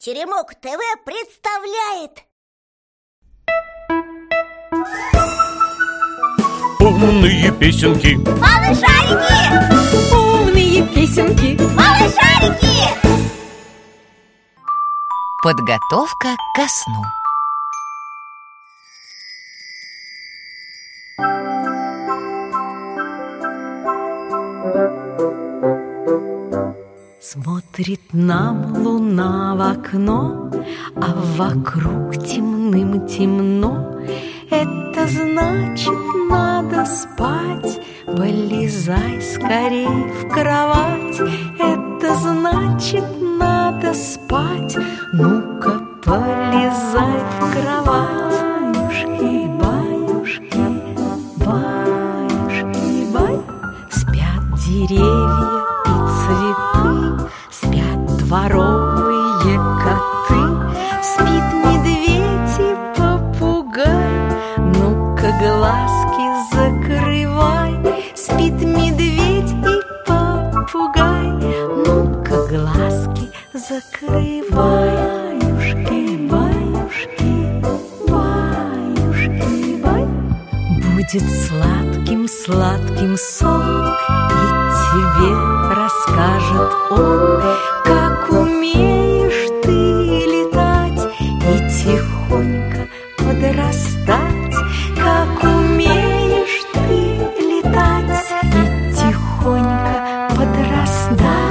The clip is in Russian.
Теремок ТВ представляет умные песенки, малышарики! Умные песенки, малышарики! Подготовка ко сну. Смотрит нам луна в окно, а вокруг темным темно. Это значит, надо спать. Полезай скорей в кровать. Это значит, надо спать. Ну-ка, полезай в кровать. Баюшки, баюшки, баюшки, бай. Спят деревья и цветы, спят дворовые коты, спит медведь и попугай. Ну-ка, глазки закрывай. Спит медведь и попугай. Ну-ка, глазки закрывай. Баюшки, баюшки, баюшки, бай. Будет сладким-сладким сон, и тебе расскажет он, как умеешь ты летать и тихонько подрастать. Как умеешь ты летать и тихонько подрастать.